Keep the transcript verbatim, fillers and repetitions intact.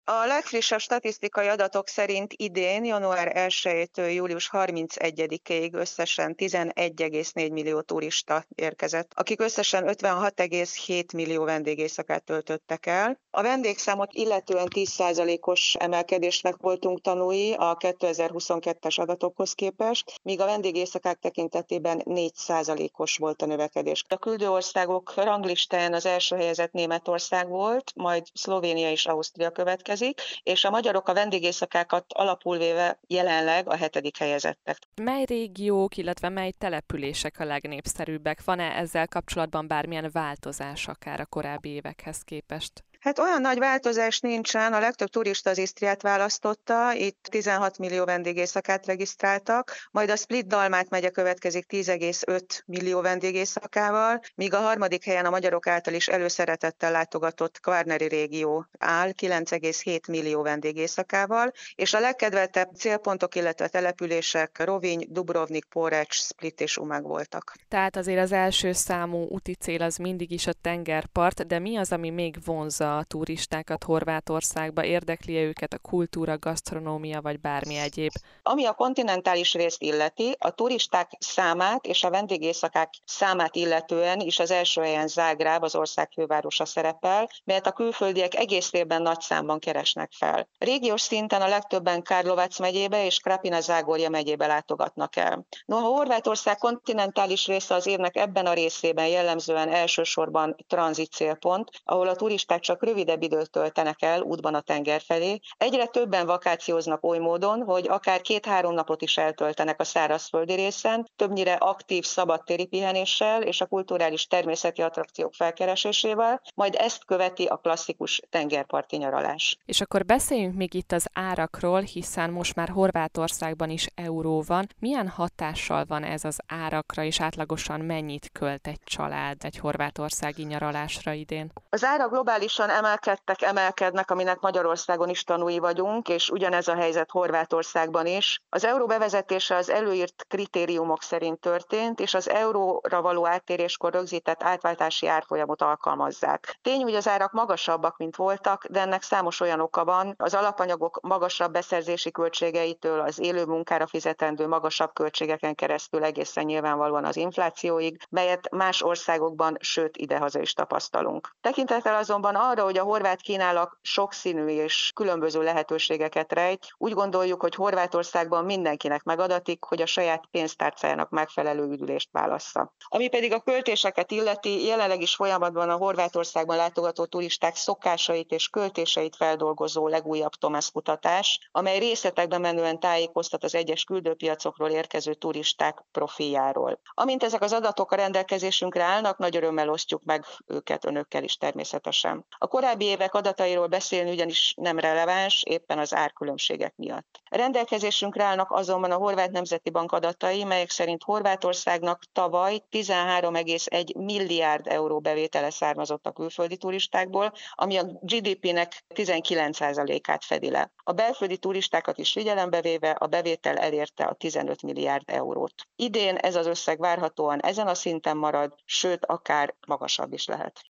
A legfrissebb statisztikai adatok szerint idén, január elsejétől július harmincegyedikéig összesen tizenegy egész négy millió turista érkezett, akik összesen ötvenhat egész hét millió vendégészakát töltöttek el. A vendégszámot illetően tíz százalékos emelkedésnek voltunk tanúi a kétezer-huszonkettes adatokhoz képest, míg a vendégészakák tekintetében négy százalékos volt a növekedés. A küldő országok ranglistáján az első helyezett Németország volt, majd Szlovénia és Ausztria következik, és a magyarok a vendégészakákat alapul véve jelenleg a hetedik helyezettek. Mely régiók, illetve mely települések a legnépszerűbbek? Van-e ezzel kapcsolatban bármilyen változás akár a korábbi évekhez képest? Hát olyan nagy változás nincsen, a legtöbb turista az Isztriát választotta, itt tizenhat millió vendégészakát regisztráltak, majd a Split-Dalmát megye következik tíz egész öt millió vendégészakával, míg a harmadik helyen a magyarok által is előszeretettel látogatott Kvarneri régió áll kilenc egész hét millió vendégészakával, és a legkedveltebb célpontok, illetve települések Rovinj, Dubrovnik, Poreč, Split és Umag voltak. Tehát azért az első számú úti cél az mindig is a tengerpart, de mi az, ami még vonzza a turistákat Horvátországba? Érdekli-e őket a kultúra, gasztronómia vagy bármi egyéb? Ami a kontinentális részt illeti, a turisták számát és a vendégészakák számát illetően is az első helyen Zágráb, az ország fővárosa szerepel, melyet a külföldiek egész évben nagy számban keresnek fel. Régiós szinten a legtöbben Karlovac megyébe és Krapina-Zágorje megyébe látogatnak el. Noha Horvátország kontinentális része az évnek ebben a részében jellemzően elsősorban tranzit célpont, ahol a turisták csak rövidebb időt töltenek el útban a tenger felé, egyre többen vakációznak oly módon, hogy akár két-három napot is eltöltenek a szárazföldi részen, többnyire aktív szabadtéri pihenéssel és a kulturális természeti attrakciók felkeresésével, majd ezt követi a klasszikus tengerparti nyaralás. És akkor beszéljünk még itt az árakról, hiszen most már Horvátországban is euró van. Milyen hatással van ez az árakra, és átlagosan mennyit költ egy család egy horvátországi nyaralásra idén? Az árak globálisan emelkedtek, emelkednek, aminek Magyarországon is tanúi vagyunk, és ugyanez a helyzet Horvátországban is. Az euró bevezetése az előírt kritériumok szerint történt, és az euróra való áttéréskor rögzített átváltási árfolyamot alkalmazzák. Tény, hogy az árak magasabbak, mint voltak, de ennek számos olyan oka van. Az alapanyagok magasabb beszerzési költségeitől az élő munkára fizetendő magasabb költségeken keresztül egészen nyilvánvalóan az inflációig, melyet más országokban, sőt idehaza is tapasztalunk. Tekintettel azonban arra, hogy a horvát kínálat sokszínű és különböző lehetőségeket rejt, úgy gondoljuk, hogy Horvátországban mindenkinek megadatik, hogy a saját pénztárcájának megfelelő üdülést válassza. Ami pedig a költéseket illeti, jelenleg is folyamatban a Horvátországban látogató turisták szokásait és költéseit feldolgozó legújabb Thomas kutatás, amely részletekben menően tájékoztat az egyes küldőpiacokról érkező turisták profiljáról. Amint ezek az adatok a rendelkezésünkre állnak, nagy örömmel osztjuk meg őket önökkel is természetesen. A korábbi évek adatairól beszélni ugyanis nem releváns, éppen az árkülönbségek miatt. A rendelkezésünkre állnak azonban a Horvát Nemzeti Bank adatai, melyek szerint Horvátországnak tavaly tizenhárom egész egy milliárd euró bevétele származott a külföldi turistákból, ami a gé dé pének tizenkilenc százalékát fedi le. A belföldi turistákat is figyelembe véve a bevétel elérte a tizenöt milliárd eurót. Idén ez az összeg várhatóan ezen a szinten marad, sőt akár magasabb is lehet.